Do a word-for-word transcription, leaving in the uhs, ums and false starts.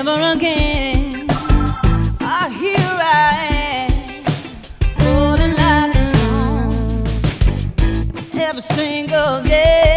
never again. Ah, here I am, falling like a stone every single day.